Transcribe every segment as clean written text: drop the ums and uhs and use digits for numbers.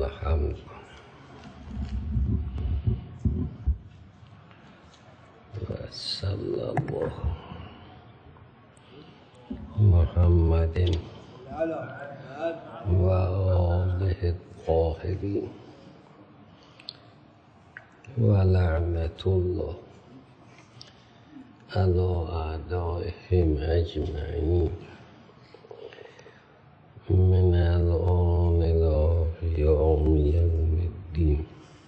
الحمد وصلى الله محمد وآله الطاهرين ولعنة الله على أعدائهم أجمعين من الآن إلى يوم الدين.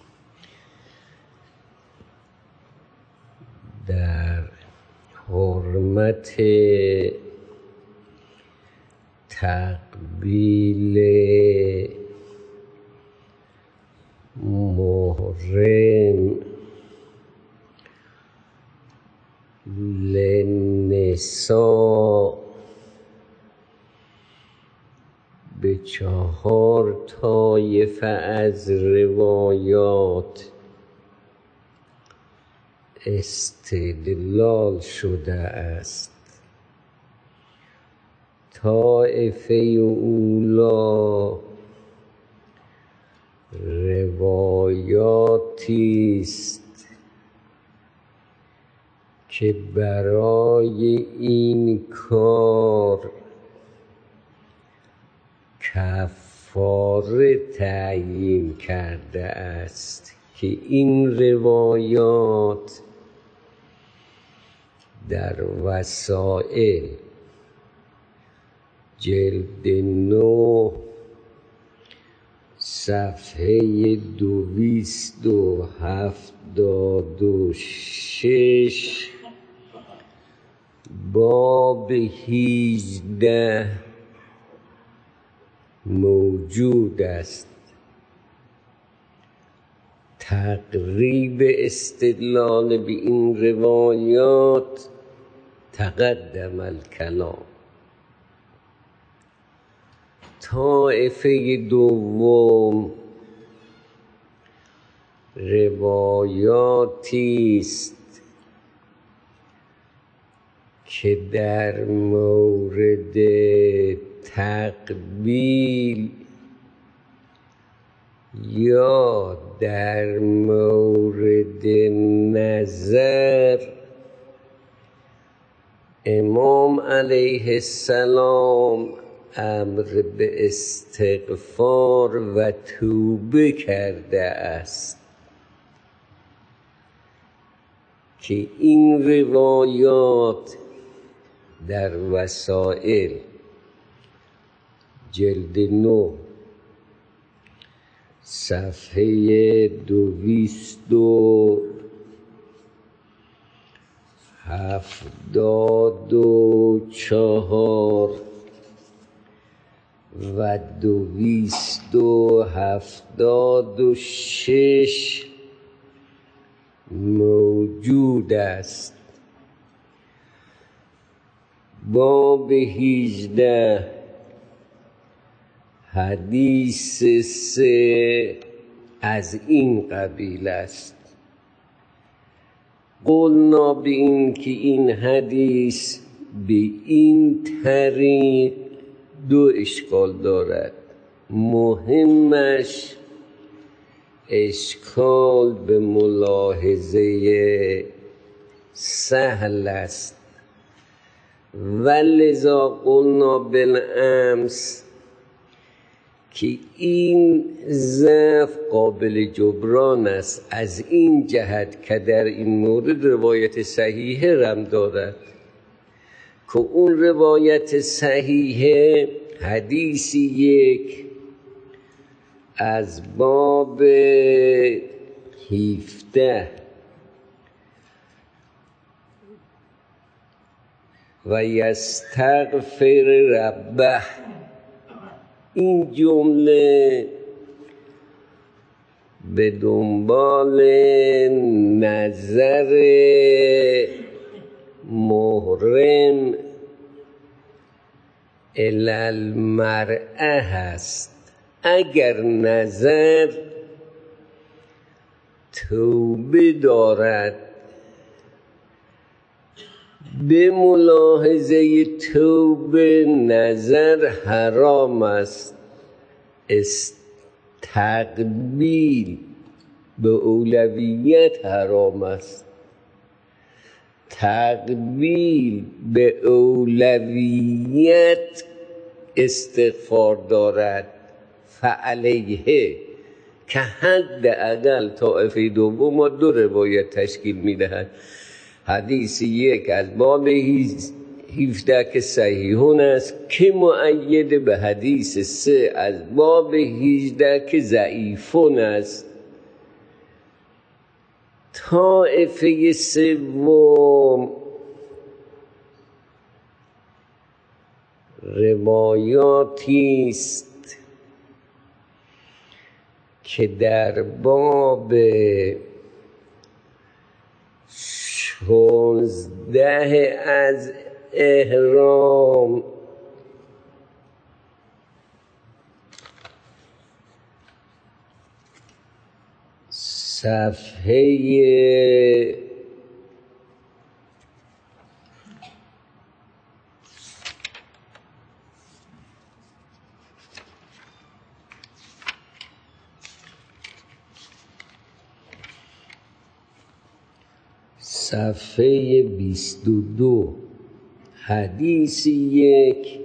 در حرمت تقبیل محرم للنساء به 4 طایفه از روایات استدلال شده است. طایفه اولی روایاتی است که برای این کار کفاره تعیین کرده است که این روایات در وسائل جلد 9 صفحه 276 باب 18 موجود است. تقریب استدلال به این روایات تقدم الکلام. طایفه دوم روایاتی است که در مورد تقبیل یا در مورد نظر امام علیه السلام امر به استغفار و توبه کرده است که این روایات در وسائل جلد 9 صفحه 274 و 276 موجود است. باب 18 حدیث 3 از این قبیل است. قلنا به این که این حدیث به این طریق 2 اشکال دارد. مهمش اشکال به ملاحظه سهل است و لذا قلنا بالامس که این ضعف قابل جبران است، از این جهت که در این مورد روایت صحیحه رم دارد که اون روایت صحیحه حدیث 1 از باب 17 و یستغفر ربه، این جمله به دنبال نظر محرم الی المرأه هست. اگر نظر توبه دارد، به ملاحظه توبه نظر حرام است، تقبیل به اولویت حرام است. تقبیل به اولویت استغفار دارد، فعلیه که حداقل طایفه دوم و 2 روایت تشکیل میدهد. حدیث 1 از باب 17 که صحیحون است که مؤید به حدیث 3 از باب 18 که ضعیفون است. طایفه سوم روایاتی است که در باب 16 از احرام صفحه 22 حدیث 1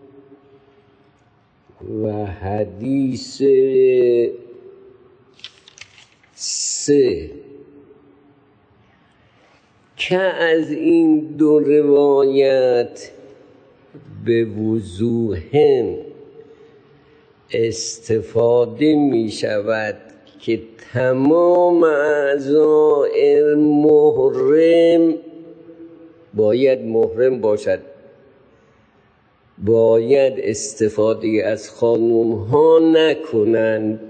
و حدیث 3 که از این 2 روایت به وضوح استفاده می شود که تمام اعضای محرم باید محرم باشد، باید استفاده از خانم ها نکنند.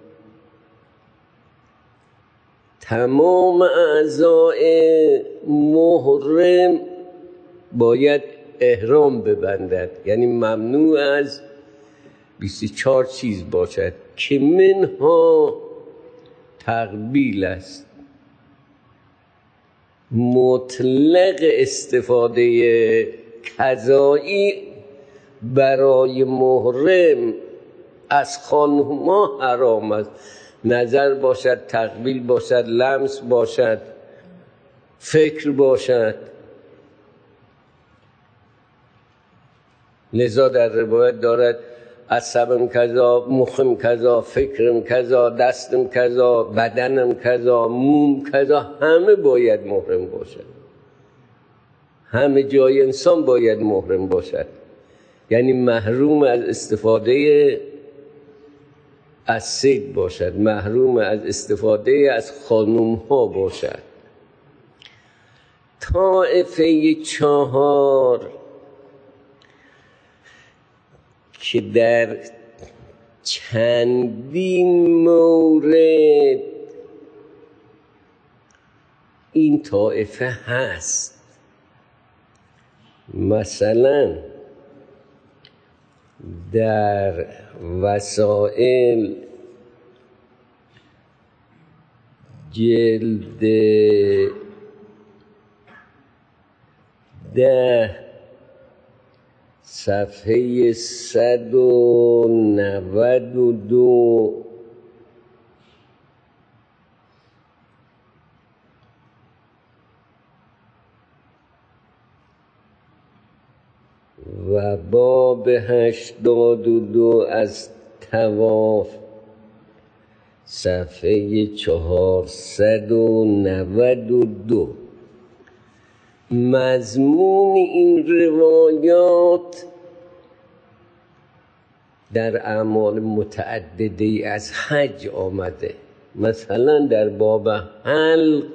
تمام اعضای محرم باید احرام ببندد، یعنی ممنوع از 24 چیز باشد که منها تقبیل است. مطلق استفاده قضایی برای محرم از خانم‌ها حرام است. نظر باشد، تقبیل باشد، لمس باشد، فکر باشد. لذا در روایت دارد عصبم کذا، مخم کذا، فکرم کذا، دستم کذا، بدنم کذا، موم کذا، همه باید محرم باشد. همه جای انسان باید محرم باشد، یعنی محروم از استفاده از صید باشد، محروم از استفاده از خانم ها باشد. طایفه 4 که در چندین مورد این طایفه هست، مثلا در وسائل جلد 10 صفحه 192 و باب 82 از طواف صفحه 492. مضمون این روایات در اعمال متعدده از حج آمده. مثلا در باب حلق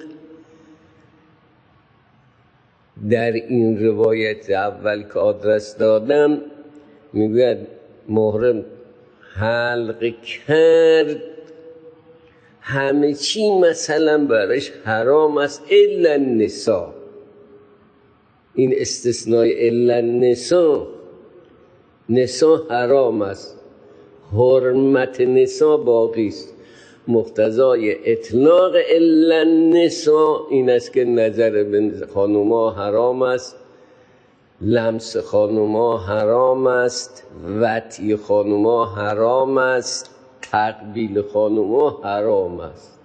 در این روایت اول که آدرس دادم میگوید محرم حلق کرد همه چی مثلا برش حرام است الا النساء. این استثنای الا النساء، نساء حرام است، حرمت نساء باقی است. مقتضای اطلاق الا النساء این است که نظر به خانوما حرام است، لمس خانوما حرام است، وطی خانوما حرام است، تقبیل خانوما حرام است.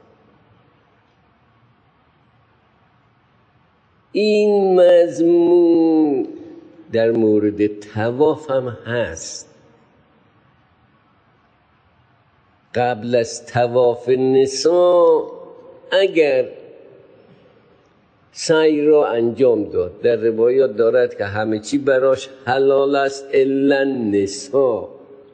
این مضمون در مورد طواف هم هست. قبل از طواف نساء اگر سعی را انجام داد، در روایات دارد که همه چی براش حلال است الا نساء.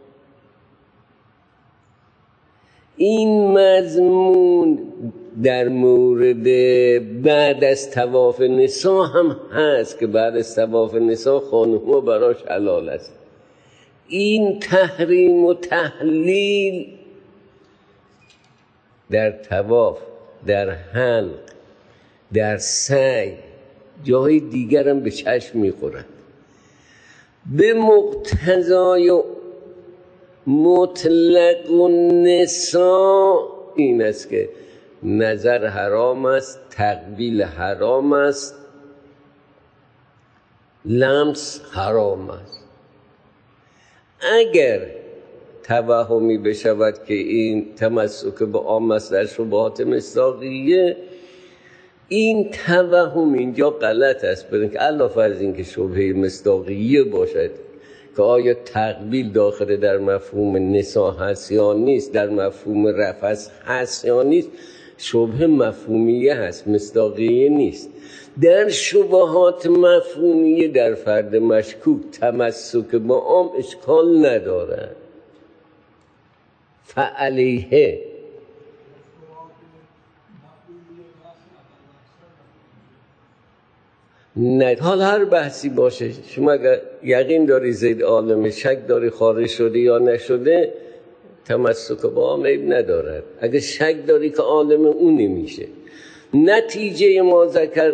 این مضمون در مورد بعد از طواف نساء هم هست که بعد از طواف نساء خانوما براش حلال است. این تحریم و تحلیل در طواف، در حلق، در سعی، جای دیگر هم به چشم میخورد. به مقتضای مطلق النساء این است که نظر حرام است، تقبیل حرام است، لمس حرام است. اگر توهمی بشود که این تمسک به عام است در شبهات مصداقیه، این توهم اینجا غلط است. برای که علاوه از این که شبهه مصداقیه باشد که آیا تقبیل داخل در مفهوم نساء هست یا نیست، در مفهوم رفع هست یا نیست، شبهه مفهومیه هست، مصداقیه نیست. در شبهات مفهومیه در فرد مشکوک تمسک به عام اشکال ندارد. فعلیه نه، حال هر بحثی باشه، شما اگر یقین داری زید عالمه، شک داری خارج شده یا نشده، تمسک با عام عیب ندارد. اگر شک داری که عالم اون نمیشه. نتیجه ما ذکر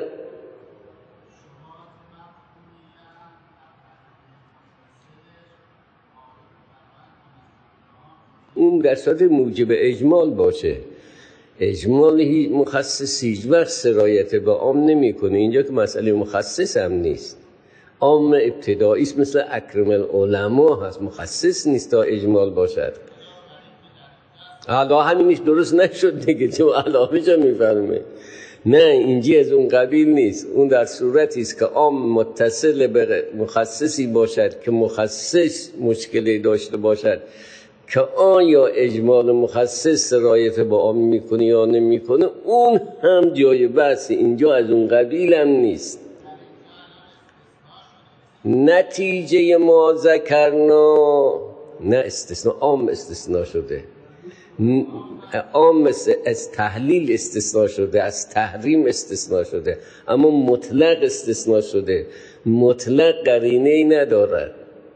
اون در صورت موجب اجمال باشه. اجمال مخصص هیچ وقت سرایت به عام نمیکنه. اینجا که مسئله مخصص هم نیست، عام ابتدایی است، مثل اکرم العلماء هست، مخصص نیست تا اجمال باشد. حالا همینش درست نشد دیگه، چون علاوه جا میفرمه. نه، اینجی از اون قبیل نیست. اون در صورتی است که عام متصل به مخصصی باشد که مخصص مشکلی داشته باشد که آیا اجمال مخصص سرایت با عام میکنه یا نمیکنه، اون هم جای بحث. اینجا از اون قبیل هم نیست. نتیجه ما ذکرنا، نه استثناء، عام استثناء شده، عام از تحلیل استثناء شده، از تحریم استثناء شده، اما مطلق استثناء شده. مطلق قرینه‌ای ندارد.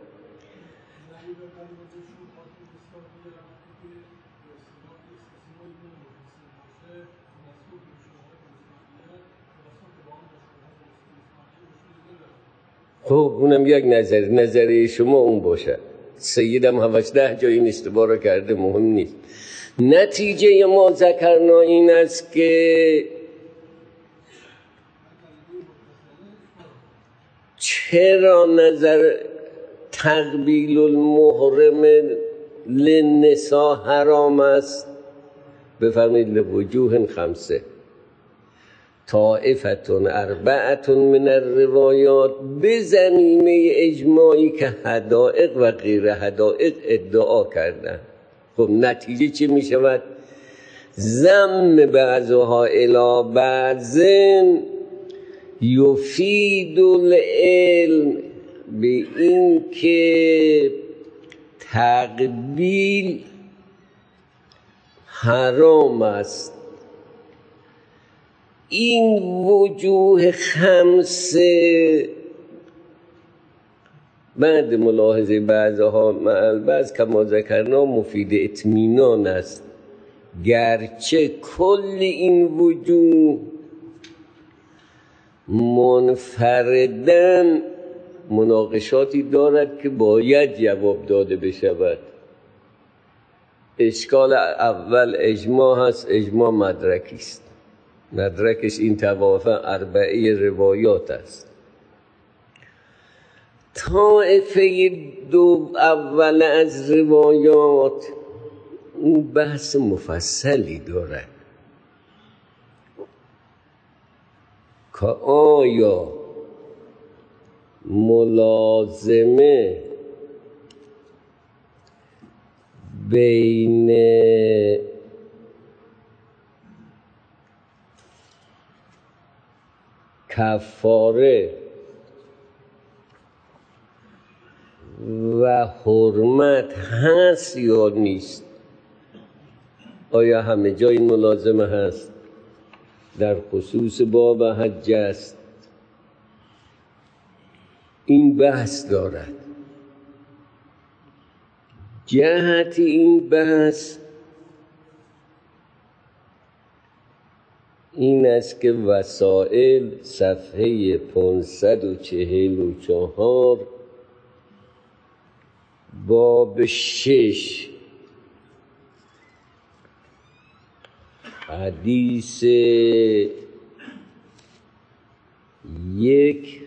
خب اونم یک نظریه شما اون باشه. سیدم 18 جای این اشتباه رو کرده، مهم نیست. نتیجه ما ذکرنا این است که چرا نظر تقبیل المحرم للنساء حرام است؟ بفرمایید لوجوه خمسه، طائفتون اربعتون من الروایات، به زمینه اجماعی که حدائق و غیر حدائق ادعا کردن. خب نتیجه چی می شود؟ ضم بعضها الی بعض یفید العلم، به این که تقبیل حرام است. این وجوه خمسه بعد ملاحظه بعضها مع بعض کما ذکرنا مفید اطمینان است، گرچه کل این وجوه منفردن مناقشاتی دارد که باید جواب داده بشود. اشکال اول اجماع هست، اجماع مدرکی است، مدرکش این توافع اربعه روایات است. طائفه دو اول از روایات اون بحث مفصلی دارد که آیا ملازمه بین کفاره و حرمت هست یا نیست؟ آیا همه جای ملازمه هست؟ در خصوص باب حج است؟ این بحث دارد. جهت این بحث این است که وسائل صفحه 544 باب 6 حدیث 1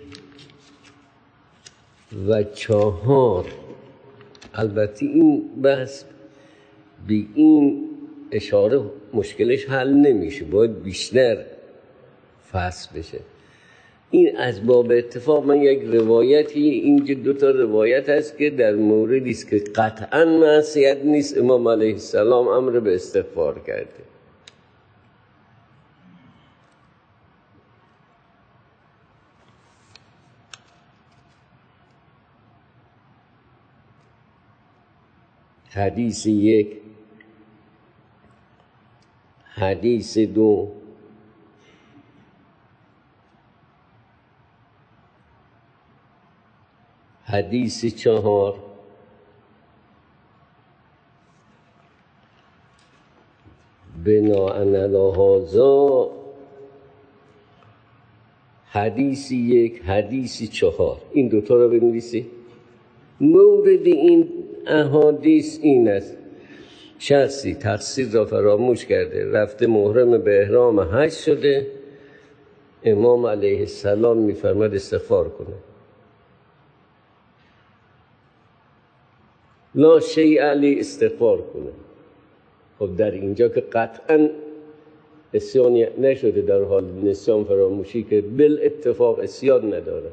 و 4. البته این بحث به این اشاره مشکلش حل نمیشه، باید بیشتر فصل بشه. این از باب اتفاق من یک روایتی، اینجا 2 روایت هست که در موردی است که قطعا معصیت نیست، امام علیه السلام امر به استغفار کرده. حدیث 1، حدیث 2، حدیث 4، بناء علی هذا حدیث 1، حدیث 4. این 2 رو بنویسید. مورد این احادیث این است: شخصی تقصیر را فراموش کرده، رفته محرم به احرام حج شده، امام علیه السلام میفرماد استغفار کنه. لا شیء علی، استغفار کنه. خب در اینجا که قطعا اسیان نشده، در حال نسیان فراموشی که بالاتفاق اسیان نداره.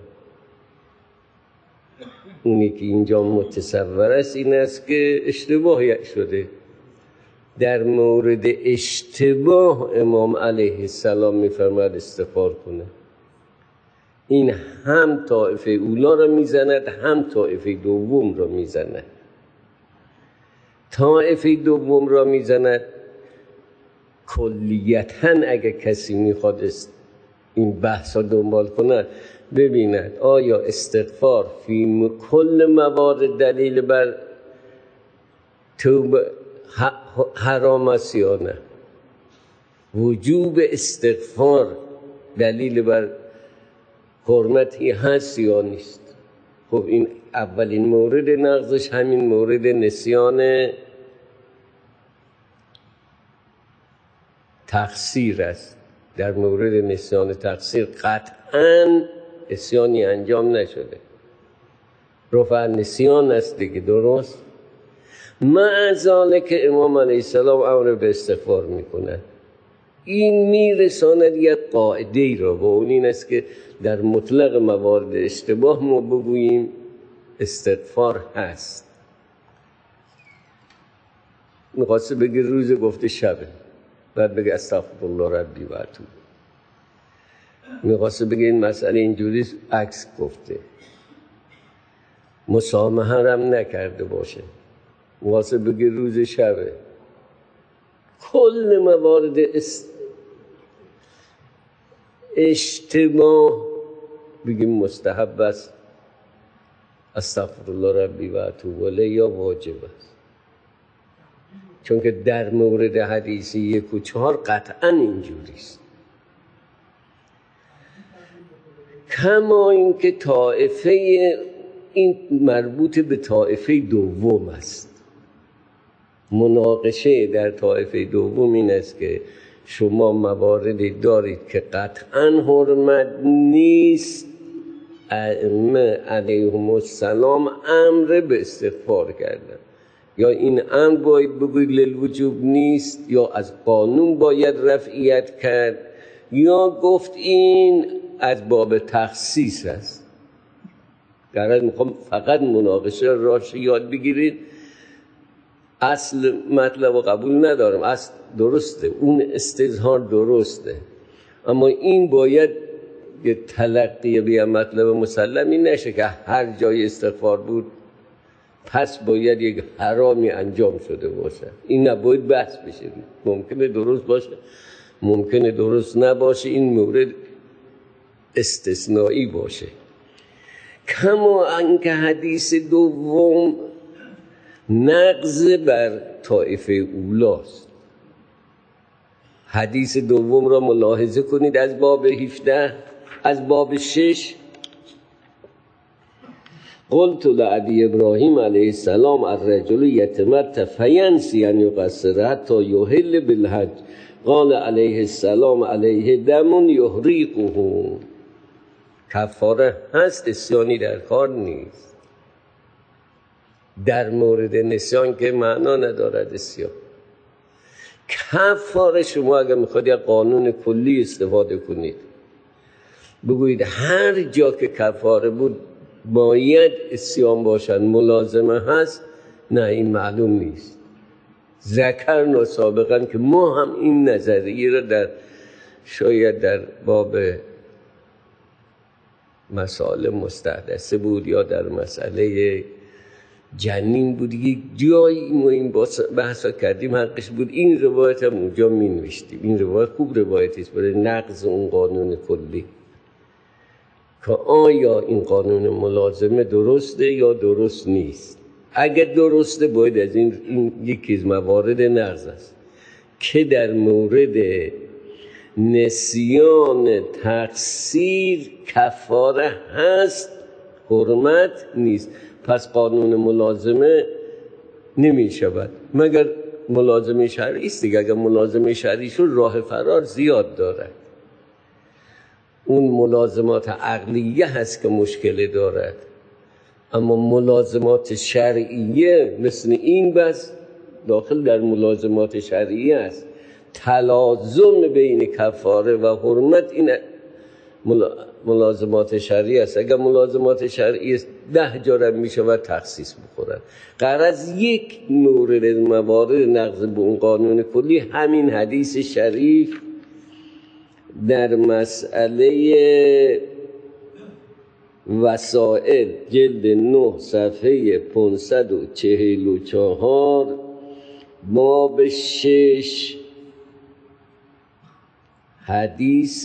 اونی که اینجا متصور است این است که اشتباهی شده. در مورد اشتباه امام علیه السلام میفرماد استغفار کنه. این هم طایفه اولا را میزند، هم طایفه دوم را میزند. طایفه دوم را میزند کلیتاً اگر کسی میخواد این بحث را دنبال کنه ببیند آیا استغفار فی کل موارد دلیل بر توبه حرام است یا نه، وجوب استغفار دلیل بر حرمتی هست یا نیست. خب این اولین مورد نقضش همین مورد نسیان تقصیر است. در مورد نسیان تقصیر قطعاً اسیانی انجام نشده، رفع نسیان است دیگه، درست؟ مع ذالک امام علیه السلام امر به استغفار میکنه. این میرساند یک قاعده ای را، و اون این است که در مطلق موارد اشتباه ما بگوییم استغفار هست. میخواسته بگه روز، گفته شبه، بعد بگه استغفرالله ربی و اتوب. میخواسته بگه این مسئله اینجوری، عکس گفته. مسامحه هم نکرده باشه، میخواسته بگه روز شبه. کل موارد اشتباه بگیم مستحب است استغفرالله ربی و اتوب الیه، یا واجب است. چون که در مورد حدیث 1 و 4 قطعا اینجوری است. کما اینکه طائفه این مربوط به طائفه دوم است. مناقشه در طائفه دوم این است که شما مواردی دارید که قطعا حرمت نیست، ائمه علیهم السلام امر به استغفار کردن. یا این امر باید بگوید للوجوب نیست، یا از قانون باید رفعیت کرد، یا گفت این از باب تخصیص است. در میخوام فقط مناقشه راش یاد بگیرید. اصل مطلب رو قبول ندارم، اصل درسته، اون استظهار درسته، اما این باید یه تلقی بیا مطلب مسلمی نشه که هر جای استغفار بود پس باید یک حرامی انجام شده باشه. این نباید بحث بشه. ممکنه درست باشه، ممکنه درست نباشه، این مورد استثنایی باشه. کما انکه حدیث دوم نقض بر طائفه اولاست. حدیث دوم را ملاحظه کنید از باب 17. از باب 6 قلت لعبی ابراهیم علیه السلام الرجل یتمتع فینسی ان یقصر حتی یحل بالحج قال علیه السلام علیه دم یحریقه. کفاره هست، اسیانی در کار نیست. در مورد نسیان که معنا ندارد اسیان. کفاره شما اگر میخواد یک قانون کلی استفاده کنید، بگویید هر جا که کفاره بود باید اسیان باشد، ملازمه هست، نه این معلوم نیست. ذکرنا سابقا که ما هم این نظریه را در شاید در باب مسائل مستحدثه بود یا در مسئله جنین بود، یک جایی ما این بحثا کردیم، حقش بود این روایت هم اونجا می نوشتیم. این روایت خوب روایتی است برای نقض اون قانون کلی که آیا این قانون ملازمه درسته یا درست نیست. اگر درسته باید از این یکی از موارد نقض است که در مورد نسیان تقصیر کفاره هست، حرمت نیست. پس قانون ملازمه نمی شود مگر ملازمه شرعی است دیگه. اگر ملازمه شرعی شد راه فرار زیاد دارد. اون ملازمات عقلیه هست که مشکل دارد، اما ملازمات شرعیه مثل این بس داخل در ملازمات شرعیه است. تلازم بین کفاره و حرمت این ملازمات شرعی است. اگر ملازمات شرعی است 10 جا می شود تخصیص بخورد. غرض یک مورد موارد نقض به اون قانون کلی همین حدیث شریف در مسئله وسائل جلد 9 صفحه 544 باب 6 حدیث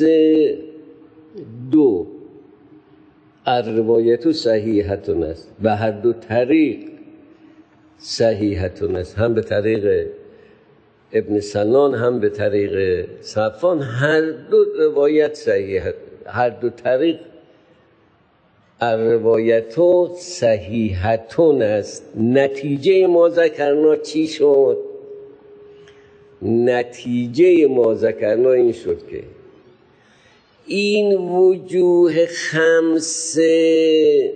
2 الروایت صحیحتون است. به هر دو طریق صحیحتون است، هم به طریق ابن سنان هم به طریق صفان. هر دو روایت صحیح، هر دو طریق الروایت صحیحتون است. نتیجه ما ذکرنا چی شد؟ نتیجه ما ذکرنا این شد که این وجوه خمسه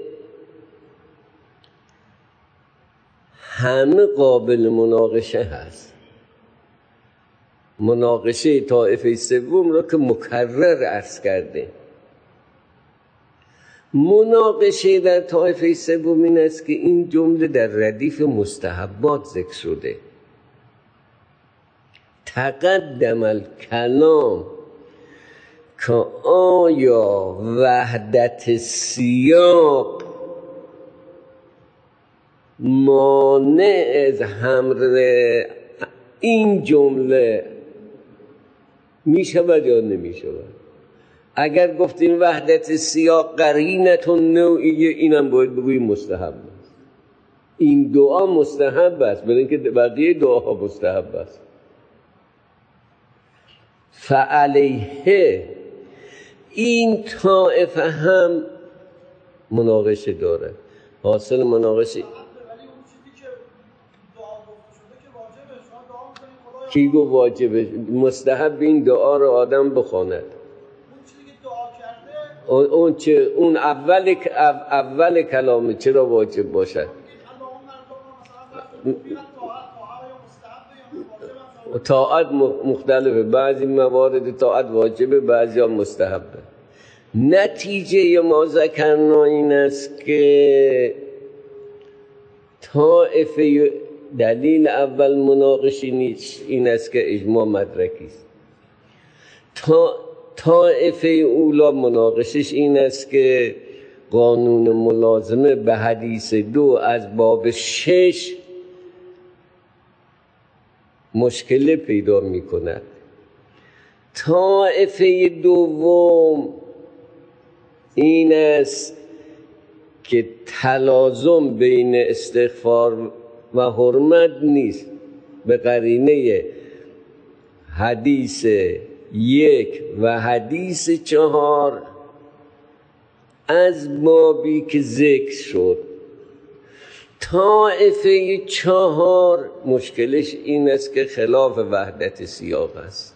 همه قابل مناقشه هست. مناقشه طائفه سوم را که مکرر عرض کرده. مناقشه در طائفه سوم این است که این جمله در ردیف مستحبات ذکر شده. تقدم الکلام که آیا وحدت سیاق مانع از حمل این جمله می شود یا نمی شود؟ اگر گفتیم وحدت سیاق قرینتون نوعیه، اینم باید بگوییم مستحب است. این دعا مستحب است، برای اینکه بقیه دعاها مستحب است. فعلیه این طائفه هم مناقشه داره. حاصل مناقشه کی گفت واجبه؟ مستحب این دعا رو آدم بخواند. اون چه اون اول کلامه چرا واجب باشد؟ طاعت مختلفه، بعضی موارد طاعت واجبه، بعضی ها مستحبه. نتیجه ما ذکرنا این است که طائفه، دلیل اول مناقشی نیست، این است که اجماع مدرکی است. طائفه اولا مناقشش این است که قانون ملازمه به حدیث 2 از باب 6 مشکل پیدا می کند. طائفه دوم این است که تلازم بین استغفار و حرمت نیست، به قرینه حدیث 1 و حدیث 4 از بابی که ذکر شد. طائفه 4 مشکلش این است که خلاف وحدت سیاق است.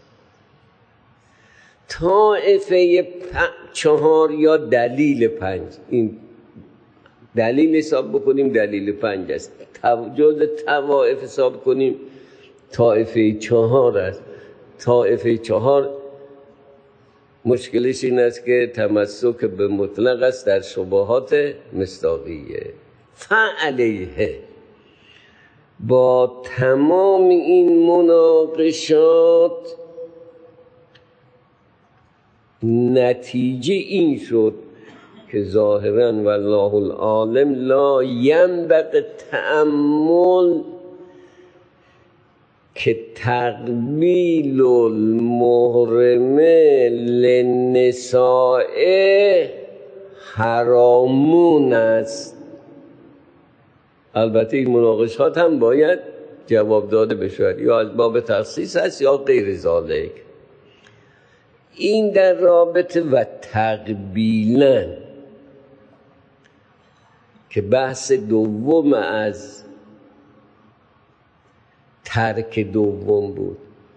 طائفه 4 یا دلیل 5، این دلیل حساب بکنیم دلیل 5 است، جز طوائف حساب کنیم طائفه 4 است. طائفه 4 مشکلش این است که تمسک به مطلق است در شبهات مصداقیه. فعلیه با تمام این مناقشات نتیجه این شد که ظاهراً والله العالم لا ینبغی تأمل که تقبیل المحرمه للنساء حرامون است. البته این مناقشات هم باید جواب داده بشود، یا از باب تخصیص است یا غیر ذالک. این در رابطه و تقبیلا که بحث دوم از ترک دوم بود.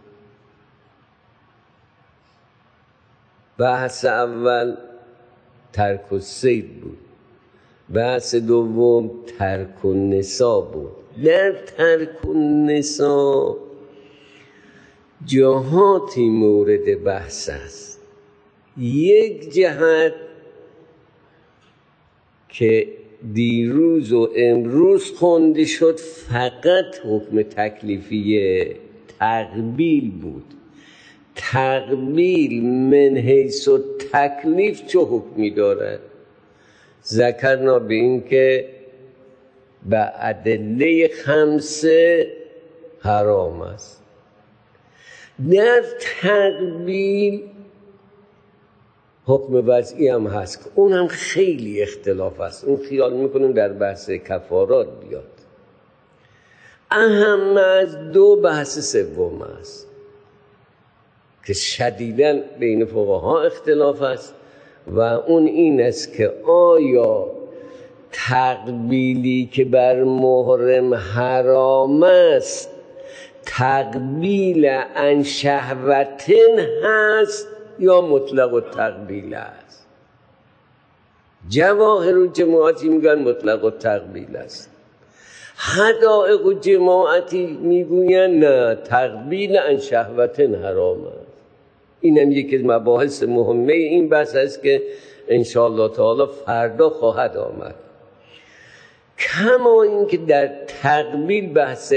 بحث اول ترک الصید بود، بحث دوم ترک النساء بود. در ترک النساء جهاتی مورد بحث است. یک جهت که دیروز و امروز خونده شد فقط حکم تکلیفی تقبیل بود. تقبیل من حیث و تکلیف چه حکمی دارد؟ ذکرنا به این که به ادله 5 حرام است. در تقبیل حکم وضعی هم هست که اون هم خیلی اختلاف است. اون خیال میکنیم در بحث کفارات بیاد. اهم از 2 بحث سوم است که شدیداً بین فقها اختلاف است و اون این است که آیا تقبیلی که بر محرم حرام است تقبیل عن شهوتن هست یا مطلق التقبیل است؟ جواهر و جماعتی میگن مطلق التقبیل است. حدائق و جماعتی میگوین نه، تقبیل عن شهوتن حرام است. این هم یکی از مباحث مهمه این بحث است که انشاءالله تعالی فردا خواهد آمد. کما این که در تقبیل بحث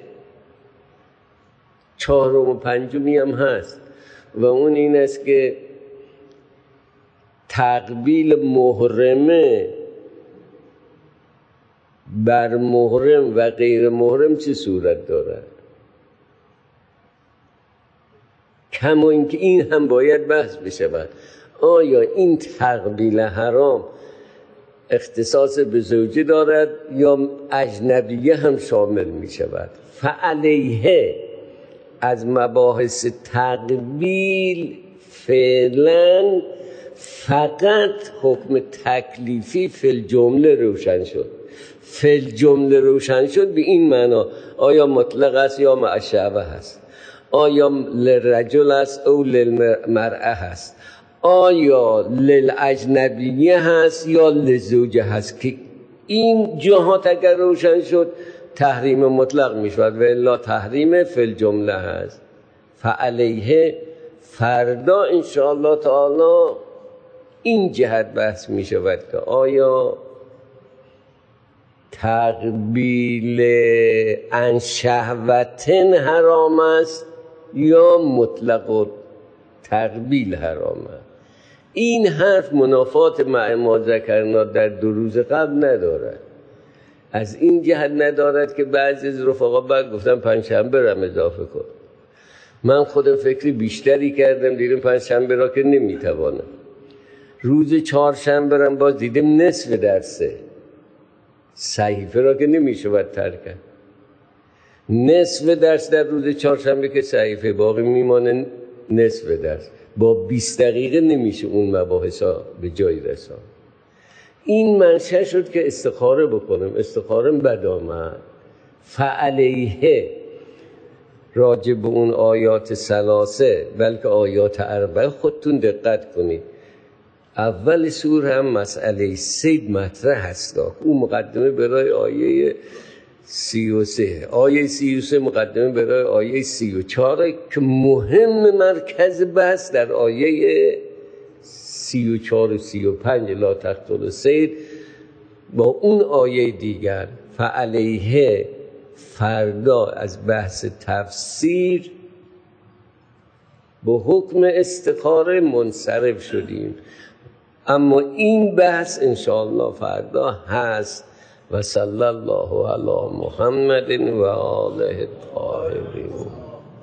4 و 5 هم هست و اون این است که تقبیل محرمه بر محرم و غیر محرم چه صورت دارد. کما اینکه این هم باید بحث بشود آیا این تقبیل حرام اختصاص به زوجه دارد یا اجنبیه هم شامل می شود. فعلیه از مباحث تقبیل فعلا فقط حکم تکلیفی فی الجمله روشن شد. فی الجمله روشن شد به این معنا آیا مطلق است یا مع الشهوه هست، آیا للرجل است او للمرأه هست، آیا للاجنبیه هست یا للزوجه هست. که این جهات اگر روشن شد تحریم مطلق میشود و الا تحریم فی الجمله هست. فعلیه فردا انشاءالله تعالی این جهت بحث میشود که آیا تقبیل عن شهوتن حرام است یا مطلق و تقبیل حرام است. این حرف منافات مع ما ذکرنا در 2 روز قبل ندارد. از این جهت ندارد که بعضی از رفقا بعد گفتن پنجشنبه را اضافه کن. من خودم فکری بیشتری کردم، دیدم پنجشنبه را که نمیتوانم. روز چهارشنبه را باز دیدم نصف درسه، صحیفه را که نمیشود ترک کرد. نصف درس در روز چهارشنبه که صحیفه باقی میمانه نصف درس، با 20 دقیقه نمیشه اون مباحث ها به جای رسان. این منشأ شد که استخاره بکنم. استخاره بد آمد. فعلیه راجع به اون آیات ثلاثه بلکه آیات اربعه خودتون دقت کنید. اول سوره هم مسئله صید مطرح هست. اون مقدمه برای آیه 33، آیه 33 مقدمه برای آیه 34 که مهم مرکز بحث در آیه 34 و 35 لا تقتلوا الصید با اون آیه دیگر. فعلیه فردا از بحث تفسیر با حکم استخاره منصرف شدیم، اما این بحث انشاءالله فردا هست. و صلی الله علی محمد و آله الطاهرین.